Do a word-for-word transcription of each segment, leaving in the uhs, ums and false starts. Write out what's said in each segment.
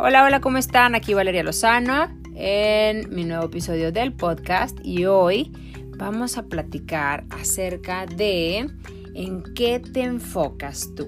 Hola, hola, ¿cómo están? Aquí Valeria Lozano en mi nuevo episodio del podcast y hoy vamos a platicar acerca de en qué te enfocas tú.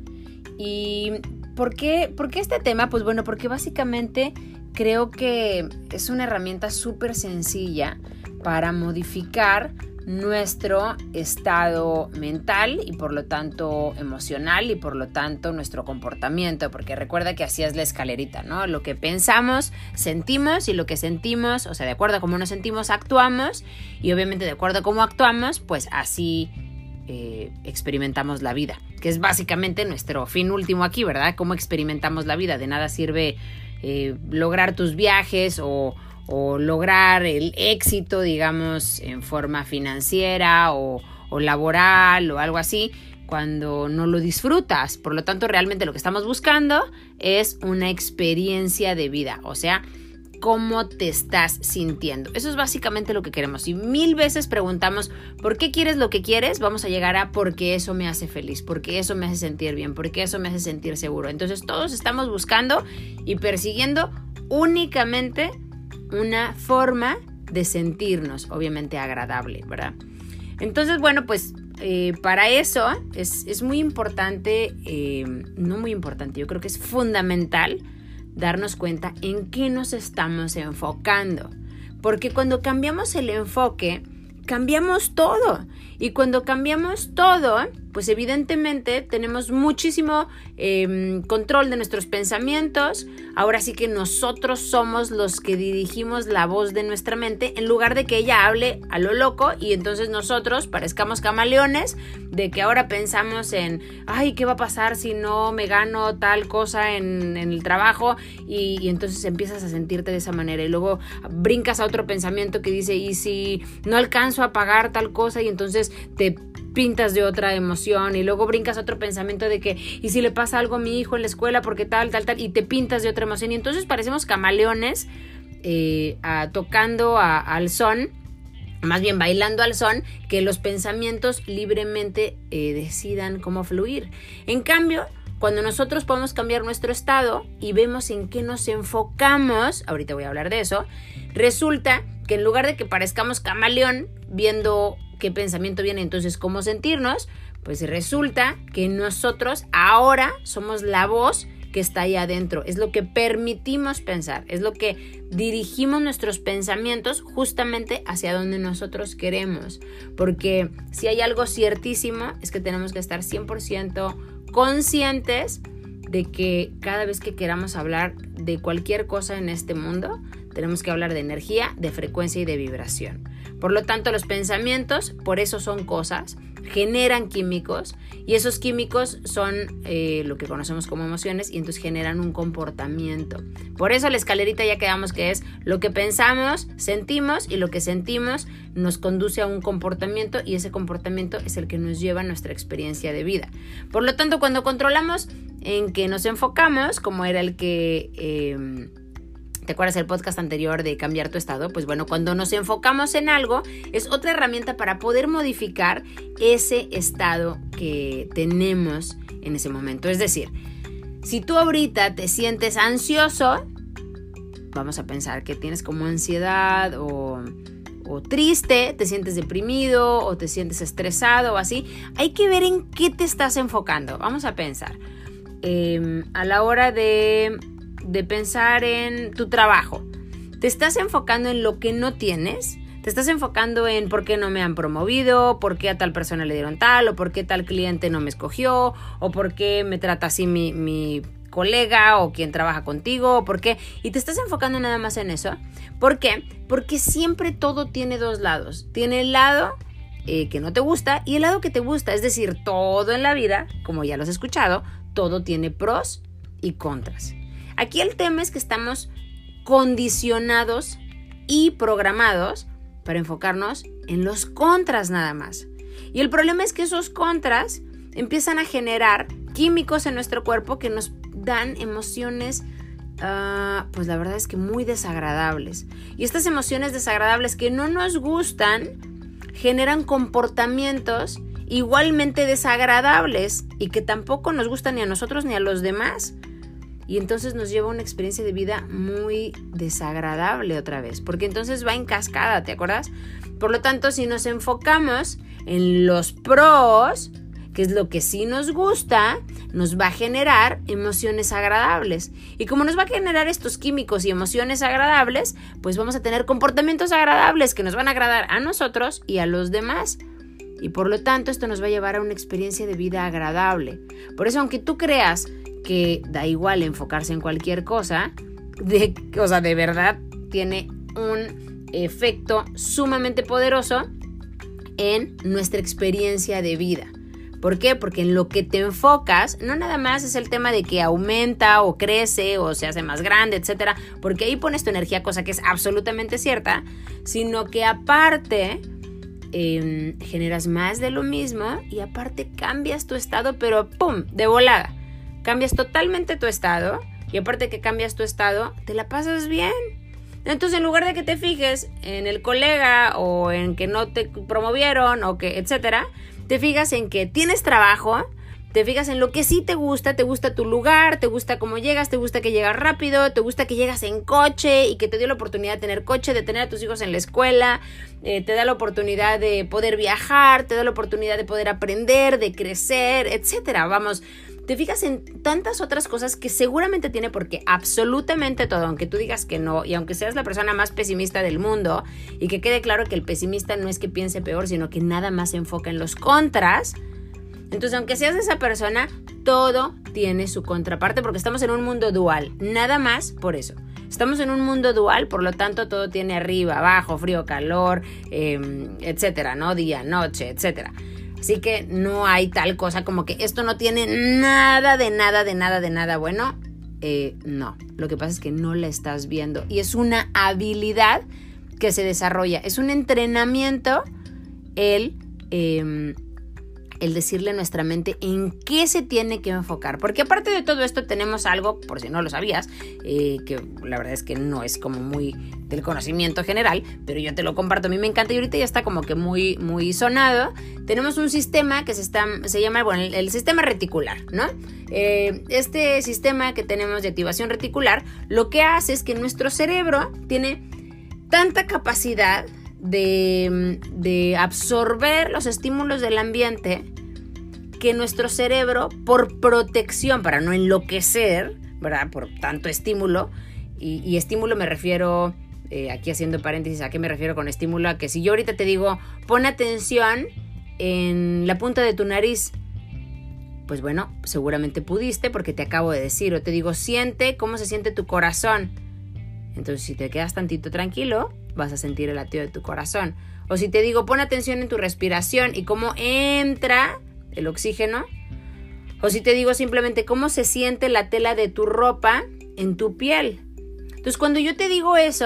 ¿Y por qué, por qué este tema? Pues bueno, porque básicamente creo que es una herramienta súper sencilla para modificar nuestro estado mental y por lo tanto emocional y por lo tanto nuestro comportamiento, porque recuerda que así es la escalerita, ¿no? Lo que pensamos, sentimos y lo que sentimos, o sea, de acuerdo a cómo nos sentimos, actuamos y obviamente de acuerdo a cómo actuamos, pues así eh, experimentamos la vida, que es básicamente nuestro fin último aquí, ¿verdad? Cómo experimentamos la vida. De nada sirve eh, lograr tus viajes o o lograr el éxito, digamos, en forma financiera o, o laboral o algo así, cuando no lo disfrutas. Por lo tanto, realmente lo que estamos buscando es una experiencia de vida, o sea, cómo te estás sintiendo. Eso es básicamente lo que queremos. Si mil veces preguntamos ¿por qué quieres lo que quieres? Vamos a llegar a porque eso me hace feliz, porque eso me hace sentir bien, porque eso me hace sentir seguro. Entonces todos estamos buscando y persiguiendo únicamente una forma de sentirnos, obviamente agradable, ¿verdad? Entonces, bueno, pues eh, para eso es, es muy importante, eh, no muy importante, yo creo que es fundamental darnos cuenta en qué nos estamos enfocando. Porque cuando cambiamos el enfoque, cambiamos todo. Y cuando cambiamos todo, pues evidentemente tenemos muchísimo eh, control de nuestros pensamientos. Ahora sí que nosotros somos los que dirigimos la voz de nuestra mente en lugar de que ella hable a lo loco y entonces nosotros parezcamos camaleones de que ahora pensamos en ay, ¿qué va a pasar si no me gano tal cosa en, en el trabajo? Y, y entonces empiezas a sentirte de esa manera y luego brincas a otro pensamiento que dice ¿y si no alcanzo a pagar tal cosa? Y entonces te pintas de otra emoción y luego brincas a otro pensamiento de que ¿y si le pasa algo a mi hijo en la escuela? Porque tal, tal, tal, y te pintas de otra emoción y entonces parecemos camaleones eh, a, tocando a, al son, más bien bailando al son, que los pensamientos libremente eh, decidan cómo fluir. En cambio, cuando nosotros podemos cambiar nuestro estado y vemos en qué nos enfocamos, ahorita voy a hablar de eso, resulta que en lugar de que parezcamos camaleón viendo qué pensamiento viene, entonces cómo sentirnos, pues resulta que nosotros ahora somos la voz que está ahí adentro, es lo que permitimos pensar, es lo que dirigimos nuestros pensamientos justamente hacia donde nosotros queremos, porque si hay algo ciertísimo es que tenemos que estar cien por ciento conscientes de que cada vez que queramos hablar de cualquier cosa en este mundo, tenemos que hablar de energía, de frecuencia y de vibración. Por lo tanto, los pensamientos, por eso son cosas, generan químicos y esos químicos son eh, lo que conocemos como emociones y entonces generan un comportamiento. Por eso la escalerita ya quedamos que es lo que pensamos, sentimos y lo que sentimos nos conduce a un comportamiento y ese comportamiento es el que nos lleva a nuestra experiencia de vida. Por lo tanto, cuando controlamos en que nos enfocamos, como era el que... Eh, ¿te acuerdas el podcast anterior de cambiar tu estado? Pues bueno, cuando nos enfocamos en algo, es otra herramienta para poder modificar ese estado que tenemos en ese momento. Es decir, si tú ahorita te sientes ansioso, vamos a pensar que tienes como ansiedad o, o triste, te sientes deprimido o te sientes estresado o así, hay que ver en qué te estás enfocando. Vamos a pensar. Eh, a la hora de... de pensar en tu trabajo, ¿te estás enfocando en lo que no tienes? ¿Te estás enfocando en por qué no me han promovido? ¿Por qué a tal persona le dieron tal? ¿O por qué tal cliente no me escogió? ¿O por qué me trata así mi, mi colega o quien trabaja contigo? ¿O por qué? Y te estás enfocando nada más en eso. ¿Por qué? Porque siempre todo tiene dos lados. Tiene el lado eh, que no te gusta y el lado que te gusta. Es decir, todo en la vida, como ya lo has escuchado, todo tiene pros y contras. Aquí el tema es que estamos condicionados y programados para enfocarnos en los contras nada más. Y el problema es que esos contras empiezan a generar químicos en nuestro cuerpo que nos dan emociones, uh, pues la verdad es que muy desagradables. Y estas emociones desagradables que no nos gustan generan comportamientos igualmente desagradables y que tampoco nos gustan ni a nosotros ni a los demás. y entonces nos lleva a una experiencia de vida muy desagradable otra vez, porque entonces va en cascada, ¿te acuerdas? Por lo tanto, si nos enfocamos en los pros, que es lo que sí nos gusta, nos va a generar emociones agradables. Y como nos va a generar estos químicos y emociones agradables, pues vamos a tener comportamientos agradables que nos van a agradar a nosotros y a los demás. Y por lo tanto, esto nos va a llevar a una experiencia de vida agradable. Por eso, aunque tú creas que da igual enfocarse en cualquier cosa, de, o sea, de verdad tiene un efecto sumamente poderoso en nuestra experiencia de vida. ¿Por qué? Porque en lo que te enfocas no nada más es el tema de que aumenta o crece o se hace más grande, etcétera, porque ahí pones tu energía, cosa que es absolutamente cierta, sino que aparte eh, generas más de lo mismo y aparte cambias tu estado, pero ¡pum!, de volada. Cambias totalmente tu estado y aparte que cambias tu estado, te la pasas bien. Entonces, en lugar de que te fijes en el colega o en que no te promovieron o que etcétera, te fijas en que tienes trabajo, te fijas en lo que sí te gusta, te gusta tu lugar, te gusta cómo llegas, te gusta que llegas rápido, te gusta que llegas en coche y que te dio la oportunidad de tener coche, de tener a tus hijos en la escuela, eh, te da la oportunidad de poder viajar, te da la oportunidad de poder aprender, de crecer, etcétera. Vamos, te fijas en tantas otras cosas que seguramente tiene, porque absolutamente todo, aunque tú digas que no, y aunque seas la persona más pesimista del mundo, y que quede claro que el pesimista no es que piense peor, sino que nada más se enfoca en los contras. Entonces, aunque seas esa persona, todo tiene su contraparte, porque estamos en un mundo dual, nada más por eso. Estamos en un mundo dual, por lo tanto, todo tiene arriba, abajo, frío, calor, eh, etcétera, ¿no? Día, noche, etcétera. Así que no hay tal cosa como que esto no tiene nada de nada, de nada, de nada bueno. Eh, no, lo que pasa es que no la estás viendo. Y es una habilidad que se desarrolla. Es un entrenamiento el, eh, el decirle a nuestra mente en qué se tiene que enfocar. Porque aparte de todo esto tenemos algo, por si no lo sabías, eh, que la verdad es que no es como muy del conocimiento general, pero yo te lo comparto, a mí me encanta y ahorita ya está como que muy, muy sonado. Tenemos un sistema que se, está, se llama, bueno, el, el sistema reticular, ¿no? Eh, este sistema que tenemos de activación reticular, lo que hace es que nuestro cerebro tiene tanta capacidad de, de absorber los estímulos del ambiente que nuestro cerebro, por protección, para no enloquecer, ¿verdad?, por tanto estímulo, y, y estímulo me refiero... Eh, aquí haciendo paréntesis, ¿a qué me refiero con estímulo? A que si yo ahorita te digo, pon atención en la punta de tu nariz, pues bueno, seguramente pudiste porque te acabo de decir. O te digo, siente cómo se siente tu corazón. Entonces, si te quedas tantito tranquilo, vas a sentir el latido de tu corazón. O si te digo, pon atención en tu respiración y cómo entra el oxígeno. O si te digo simplemente cómo se siente la tela de tu ropa en tu piel. Entonces, cuando yo te digo eso,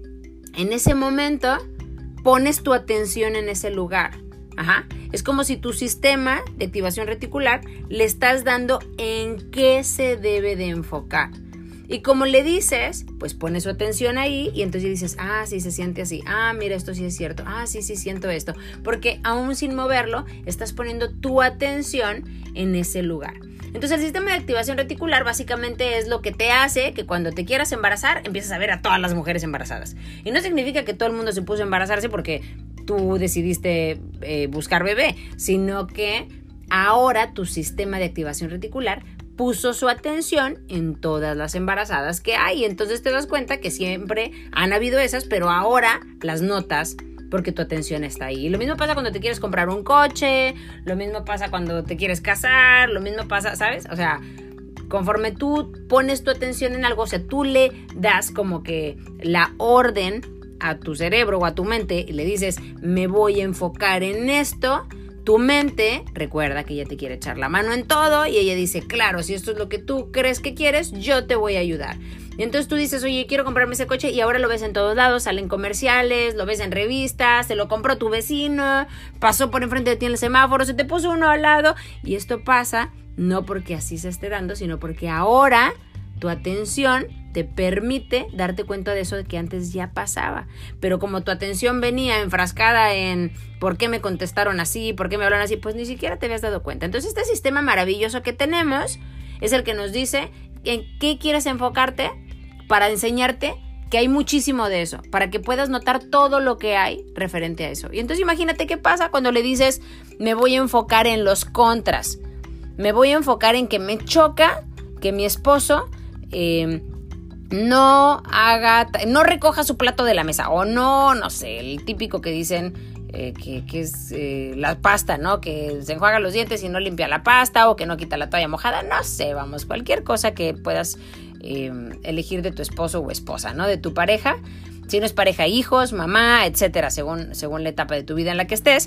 en ese momento pones tu atención en ese lugar. Ajá. Es como si tu sistema de activación reticular le estás dando en qué se debe de enfocar. Y como le dices, pues pones su atención ahí y entonces dices, ah, sí se siente así, ah, mira, esto sí es cierto, ah, sí, sí siento esto. Porque aún sin moverlo, estás poniendo tu atención en ese lugar. Entonces, el sistema de activación reticular básicamente es lo que te hace que cuando te quieras embarazar, empieces a ver a todas las mujeres embarazadas. Y no significa que todo el mundo se puso a embarazarse porque tú decidiste eh, buscar bebé, sino que ahora tu sistema de activación reticular puso su atención en todas las embarazadas que hay. Entonces te das cuenta que siempre han habido esas, pero ahora las notas porque tu atención está ahí. Y lo mismo pasa cuando te quieres comprar un coche, lo mismo pasa cuando te quieres casar, lo mismo pasa, ¿sabes? O sea, conforme tú pones tu atención en algo, o sea, tú le das como que la orden a tu cerebro o a tu mente y le dices, me voy a enfocar en esto. Tu mente recuerda que ella te quiere echar la mano en todo y ella dice, claro, si esto es lo que tú crees que quieres, yo te voy a ayudar. Y entonces tú dices, oye, quiero comprarme ese coche y ahora lo ves en todos lados, salen comerciales, lo ves en revistas, se lo compró tu vecino, pasó por enfrente de ti en el semáforo, se te puso uno al lado. Y esto pasa no porque así se esté dando, sino porque ahora tu atención te permite darte cuenta de eso de que antes ya pasaba. Pero como tu atención venía enfrascada en ¿por qué me contestaron así? ¿Por qué me hablan así? Pues ni siquiera te habías dado cuenta. Entonces este sistema maravilloso que tenemos es el que nos dice en qué quieres enfocarte para enseñarte que hay muchísimo de eso, para que puedas notar todo lo que hay referente a eso. Y entonces imagínate qué pasa cuando le dices, me voy a enfocar en los contras, me voy a enfocar en que me choca que mi esposo eh, no haga, no recoja su plato de la mesa, o no, no sé, el típico que dicen eh, que, que es eh, la pasta, ¿no? Que se enjuaga los dientes y no limpia la pasta, o que no quita la toalla mojada, no sé, vamos, cualquier cosa que puedas Eh, elegir de tu esposo o esposa, ¿no? De tu pareja, si no es pareja, hijos, mamá, etcétera, según, según la etapa de tu vida en la que estés.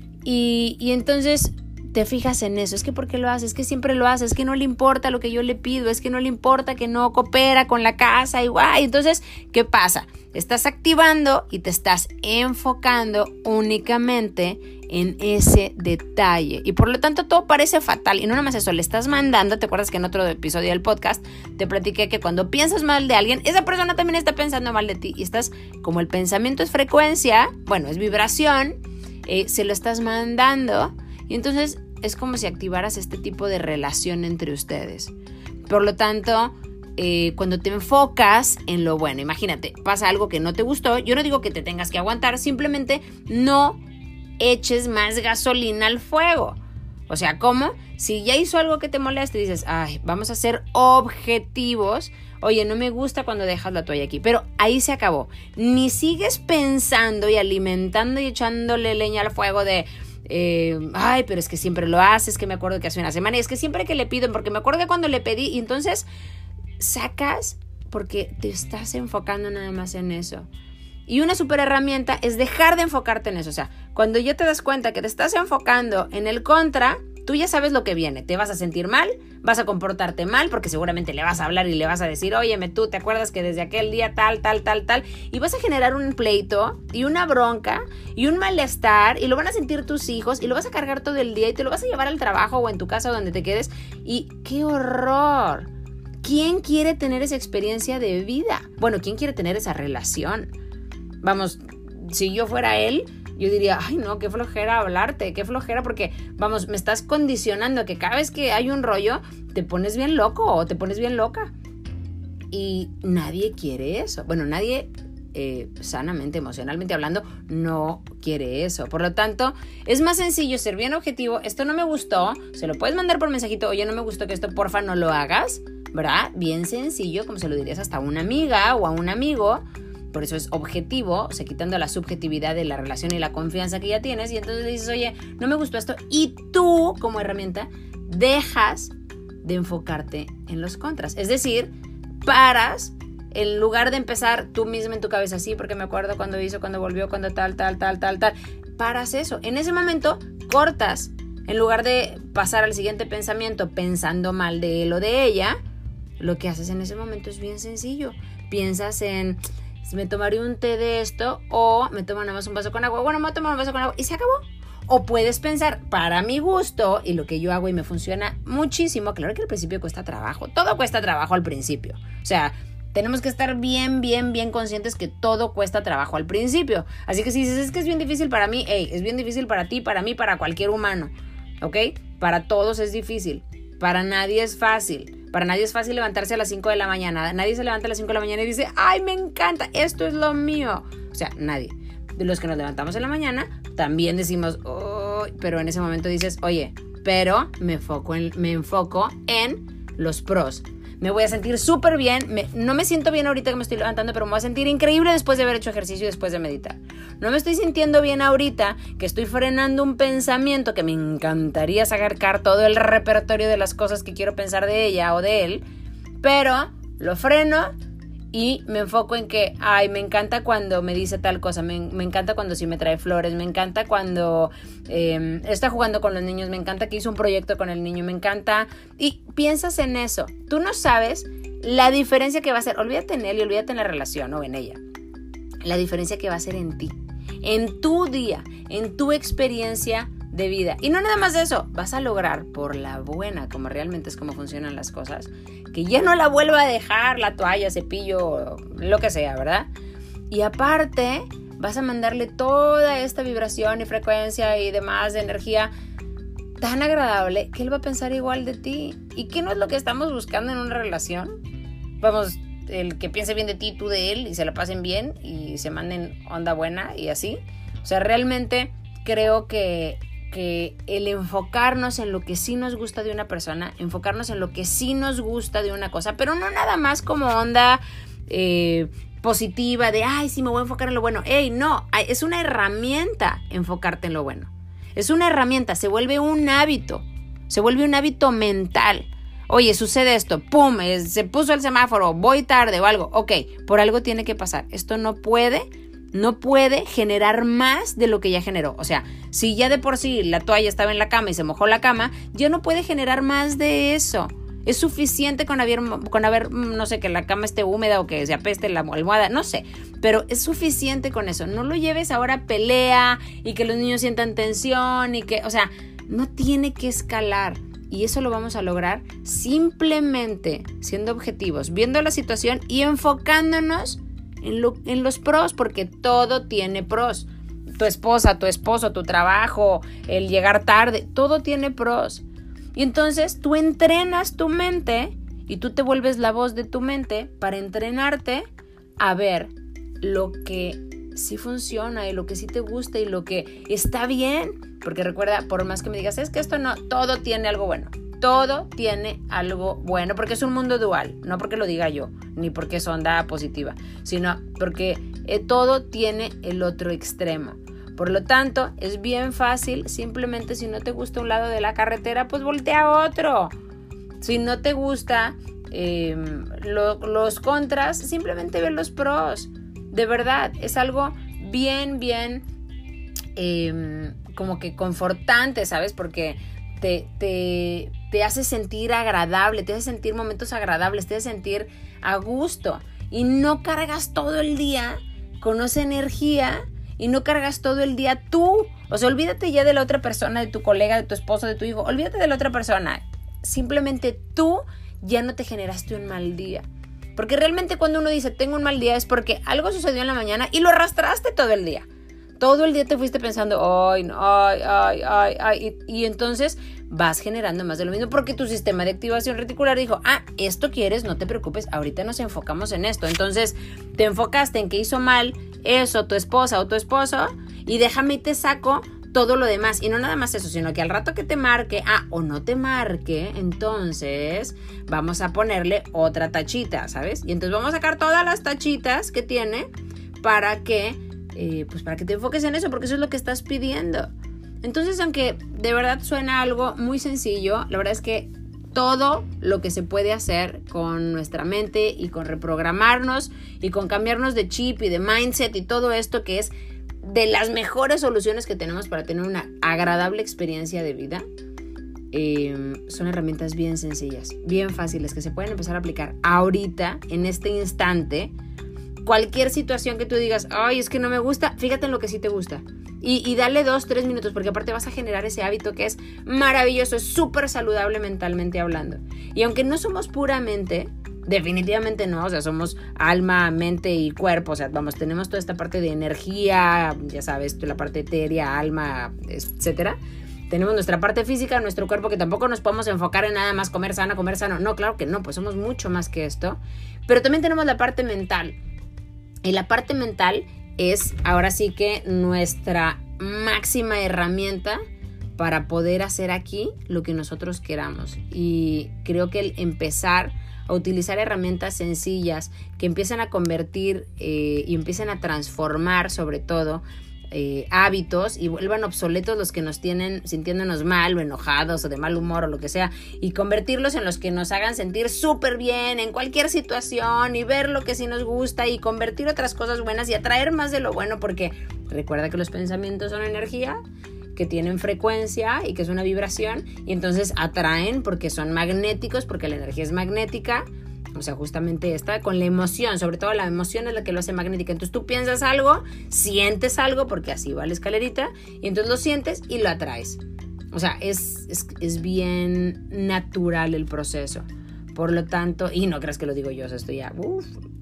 Y, y entonces te fijas en eso. Es que ¿por qué lo hace? Es que siempre lo hace. Es que no le importa lo que yo le pido. Es que no le importa que no coopera con la casa. Y guay. Entonces, ¿qué pasa? Estás activando y te estás enfocando únicamente en ese detalle. Y por lo tanto todo parece fatal. Y no nada más eso, le estás mandando. ¿Te acuerdas que en otro episodio del podcast te platiqué que cuando piensas mal de alguien, esa persona también está pensando mal de ti? Y estás, como el pensamiento es frecuencia, bueno, es vibración, eh, se lo estás mandando. Y entonces es como si activaras este tipo de relación entre ustedes. Por lo tanto, eh, cuando te enfocas en lo bueno, imagínate, pasa algo que no te gustó. Yo no digo que te tengas que aguantar, simplemente no eches más gasolina al fuego. O sea, ¿cómo? Si ya hizo algo que te molesta y dices, ay, vamos a ser objetivos. Oye, no me gusta cuando dejas la toalla aquí. Pero ahí se acabó. Ni sigues pensando y alimentando y echándole leña al fuego de... Eh, ay, pero es que siempre lo haces, que me acuerdo que hace una semana, y es que siempre que le pido, porque me acuerdo que cuando le pedí, y entonces sacas porque te estás enfocando nada más en eso. Y una super herramienta es dejar de enfocarte en eso. O sea, cuando ya te das cuenta que te estás enfocando en el contra, tú ya sabes lo que viene. Te vas a sentir mal, vas a comportarte mal, porque seguramente le vas a hablar y le vas a decir, óyeme, tú te acuerdas que desde aquel día tal, tal, tal, tal, y vas a generar un pleito y una bronca y un malestar, y lo van a sentir tus hijos, y lo vas a cargar todo el día, y te lo vas a llevar al trabajo o en tu casa o donde te quedes, y ¡qué horror! ¿Quién quiere tener esa experiencia de vida? Bueno, ¿quién quiere tener esa relación? Vamos, si yo fuera él, yo diría, ay no, qué flojera hablarte, qué flojera, porque, vamos, me estás condicionando a que cada vez que hay un rollo, te pones bien loco o te pones bien loca. Y nadie quiere eso. Bueno, nadie, eh, sanamente, emocionalmente hablando, no quiere eso. Por lo tanto, es más sencillo ser bien objetivo. Esto no me gustó, se lo puedes mandar por mensajito, oye, no me gustó que esto, porfa, no lo hagas, ¿verdad? Bien sencillo, como se lo dirías hasta a una amiga o a un amigo. Por eso es objetivo, o sea, quitando la subjetividad de la relación y la confianza que ya tienes. Y entonces dices, oye, no me gustó esto. Y tú, como herramienta, dejas de enfocarte en los contras. Es decir, paras, en lugar de empezar tú mismo en tu cabeza, sí, porque me acuerdo cuando hizo, cuando volvió, cuando tal, tal, tal, tal, tal. Paras eso. En ese momento, cortas. En lugar de pasar al siguiente pensamiento pensando mal de él o de ella, lo que haces en ese momento es bien sencillo. Piensas en... me tomaré un té de esto, o me tomo nada más un vaso con agua. Bueno, me voy a tomar un vaso con agua y se acabó. O puedes pensar, para mi gusto, y lo que yo hago y me funciona muchísimo, claro que al principio cuesta trabajo, todo cuesta trabajo al principio. O sea, tenemos que estar bien, bien, bien conscientes que todo cuesta trabajo al principio. Así que si dices, es que es bien difícil para mí, hey, es bien difícil para ti, para mí, para cualquier humano, ¿ok? Para todos es difícil, para nadie es fácil. Para nadie es fácil levantarse a las cinco de la mañana. Nadie se levanta a las cinco de la mañana y dice, ¡ay, me encanta! Esto es lo mío. O sea, nadie. De los que nos levantamos en la mañana, también decimos, oh, pero en ese momento dices, oye, pero me enfoco en, me enfoco en los pros. Me voy a sentir súper bien. Me, no me siento bien ahorita que me estoy levantando, pero me voy a sentir increíble después de haber hecho ejercicio y después de meditar. No me estoy sintiendo bien ahorita que estoy frenando un pensamiento que me encantaría sacar todo el repertorio de las cosas que quiero pensar de ella o de él, pero lo freno y me enfoco en que, ay, me encanta cuando me dice tal cosa, me, me encanta cuando sí me trae flores, me encanta cuando eh, está jugando con los niños, me encanta que hizo un proyecto con el niño, me encanta, y piensas en eso. Tú no sabes la diferencia que va a hacer, olvídate en él y olvídate en la relación o en ella, la diferencia que va a hacer en ti, en tu día, en tu experiencia de vida. Y no nada más de eso, vas a lograr por la buena, como realmente es como funcionan las cosas, que ya no la vuelva a dejar la toalla, cepillo, lo que sea, ¿verdad? Y aparte vas a mandarle toda esta vibración y frecuencia y demás de energía tan agradable que él va a pensar igual de ti. ¿Y qué no es lo que estamos buscando en una relación? Vamos, el que piense bien de ti, tú de él, y se la pasen bien y se manden onda buena y así. O sea, realmente creo que, que el enfocarnos en lo que sí nos gusta de una persona, enfocarnos en lo que sí nos gusta de una cosa, pero no nada más como onda eh, positiva de, ay, sí, me voy a enfocar en lo bueno. Ey, no, es una herramienta enfocarte en lo bueno. Es una herramienta, se vuelve un hábito, se vuelve un hábito mental. Oye, sucede esto, pum, se puso el semáforo, voy tarde o algo. Ok, por algo tiene que pasar. Esto no puede, no puede generar más de lo que ya generó. O sea, si ya de por sí la toalla estaba en la cama y se mojó la cama, ya no puede generar más de eso. Es suficiente con haber, con haber, no sé, que la cama esté húmeda o que se apeste la almohada, no sé. Pero es suficiente con eso. No lo lleves ahora a pelea y que los niños sientan tensión y que, o sea, no tiene que escalar. Y eso lo vamos a lograr simplemente siendo objetivos, viendo la situación y enfocándonos en, lo, en los pros, porque todo tiene pros. Tu esposa, tu esposo, tu trabajo, el llegar tarde, todo tiene pros. Y entonces tú entrenas tu mente y tú te vuelves la voz de tu mente para entrenarte a ver lo que sí funciona y lo que sí te gusta y lo que está bien. Porque recuerda, por más que me digas, es que esto no, todo tiene algo bueno. Todo tiene algo bueno, porque es un mundo dual, no porque lo diga yo, ni porque es onda positiva, sino porque eh, todo tiene el otro extremo. Por lo tanto, es bien fácil, simplemente si no te gusta un lado de la carretera, pues voltea a otro. Si no te gusta eh, lo, los contras, simplemente ve los pros. De verdad, es algo bien, bien eh, como que confortante, ¿sabes? Porque te, te, te hace sentir agradable, te hace sentir momentos agradables, te hace sentir a gusto. Y no cargas todo el día con esa energía y no cargas todo el día tú. O sea, olvídate ya de la otra persona, de tu colega, de tu esposo, de tu hijo. Olvídate de la otra persona. Simplemente tú ya no te generaste un mal día. Porque realmente cuando uno dice tengo un mal día es porque algo sucedió en la mañana y lo arrastraste todo el día. Todo el día te fuiste pensando, ay, no, ay, ay, ay, ay. Y, y entonces vas generando más de lo mismo porque tu sistema de activación reticular dijo, ah, esto quieres, no te preocupes, ahorita nos enfocamos en esto. Entonces te enfocaste en que hizo mal eso tu esposa o tu esposo y déjame y te saco todo lo demás. Y no nada más eso, sino que al rato que te marque, ah, o no te marque, entonces vamos a ponerle otra tachita, ¿sabes? Y entonces vamos a sacar todas las tachitas que tiene para que, eh, pues para que te enfoques en eso, porque eso es lo que estás pidiendo. Entonces, aunque de verdad suena algo muy sencillo, la verdad es que todo lo que se puede hacer con nuestra mente y con reprogramarnos y con cambiarnos de chip y de mindset y todo esto que es de las mejores soluciones que tenemos para tener una agradable experiencia de vida, eh, son herramientas bien sencillas, bien fáciles, que se pueden empezar a aplicar ahorita, en este instante. Cualquier situación que tú digas, ay, es que no me gusta, fíjate en lo que sí te gusta. Y, y dale dos, tres minutos, porque aparte vas a generar ese hábito que es maravilloso, es súper saludable mentalmente hablando. Y aunque no somos puramente, definitivamente no, o sea, somos alma, mente y cuerpo, o sea, vamos, tenemos toda esta parte de energía, ya sabes, la parte etérea, alma, etcétera. Tenemos nuestra parte física, nuestro cuerpo, que tampoco nos podemos enfocar en nada más comer sano, comer sano. No, claro que no, pues somos mucho más que esto. Pero también tenemos la parte mental. Y la parte mental es ahora sí que nuestra máxima herramienta para poder hacer aquí lo que nosotros queramos. Y creo que el empezar a utilizar herramientas sencillas que empiezan a convertir eh, y empiezan a transformar sobre todo eh, hábitos y vuelvan obsoletos los que nos tienen sintiéndonos mal o enojados o de mal humor o lo que sea, y convertirlos en los que nos hagan sentir súper bien en cualquier situación y ver lo que sí nos gusta y convertir otras cosas buenas y atraer más de lo bueno, porque recuerda que los pensamientos son energía, que tienen frecuencia y que es una vibración, y entonces atraen porque son magnéticos, porque la energía es magnética. O sea, justamente esta, con la emoción, sobre todo la emoción es la que lo hace magnética. Entonces tú piensas algo, sientes algo, porque así va la escalerita, y entonces lo sientes y lo atraes. O sea, es, es, es bien natural el proceso. Por lo tanto, y no creas que lo digo yo, o sea, esto ya, uff,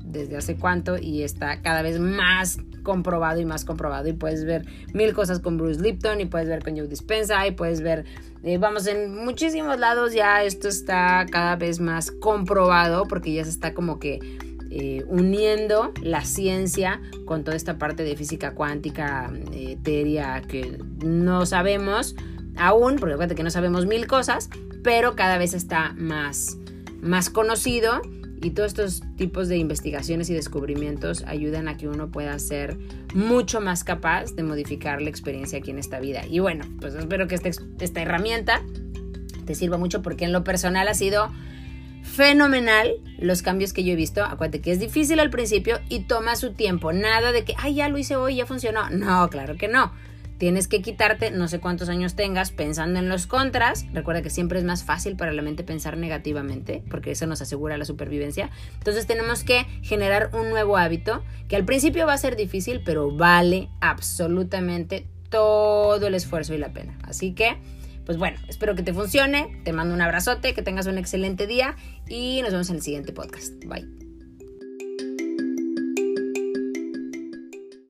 desde hace cuánto y está cada vez más comprobado y más comprobado, y puedes ver mil cosas con Bruce Lipton y puedes ver con Joe Dispenza y puedes ver, eh, vamos, en muchísimos lados ya esto está cada vez más comprobado porque ya se está como que eh, uniendo la ciencia con toda esta parte de física cuántica, eh, etérea, que no sabemos aún, porque fíjate que no sabemos mil cosas, pero cada vez está más, más conocido. Y todos estos tipos de investigaciones y descubrimientos ayudan a que uno pueda ser mucho más capaz de modificar la experiencia aquí en esta vida. Y bueno, pues espero que este, esta herramienta te sirva mucho porque en lo personal ha sido fenomenal los cambios que yo he visto. Acuérdate que es difícil al principio y toma su tiempo. Nada de que, ay, ya lo hice hoy, ya funcionó. No, claro que no. Tienes que quitarte, no sé cuántos años tengas, pensando en los contras. Recuerda que siempre es más fácil para la mente pensar negativamente, porque eso nos asegura la supervivencia. Entonces tenemos que generar un nuevo hábito, que al principio va a ser difícil, pero vale absolutamente todo el esfuerzo y la pena. Así que, pues bueno, espero que te funcione. Te mando un abrazote, que tengas un excelente día y nos vemos en el siguiente podcast. Bye.